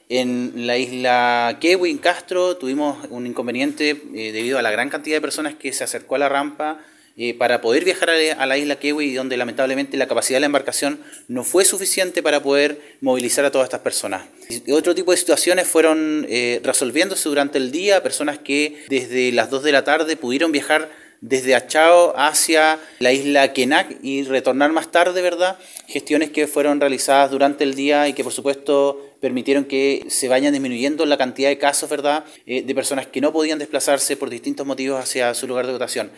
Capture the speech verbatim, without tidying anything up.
En la isla Quehue, en Castro, tuvimos un inconveniente eh, debido a la gran cantidad de personas que se acercó a la rampa eh, para poder viajar a la, a la isla Quehue, y donde lamentablemente la capacidad de la embarcación no fue suficiente para poder movilizar a todas estas personas. Y otro tipo de situaciones fueron eh, resolviéndose durante el día, personas que desde las dos de la tarde pudieron viajar desde Achao hacia la isla Kenak y retornar más tarde, ¿verdad? Gestiones que fueron realizadas durante el día y que por supuesto permitieron que se vayan disminuyendo la cantidad de casos, ¿verdad?, eh, de personas que no podían desplazarse por distintos motivos hacia su lugar de votación.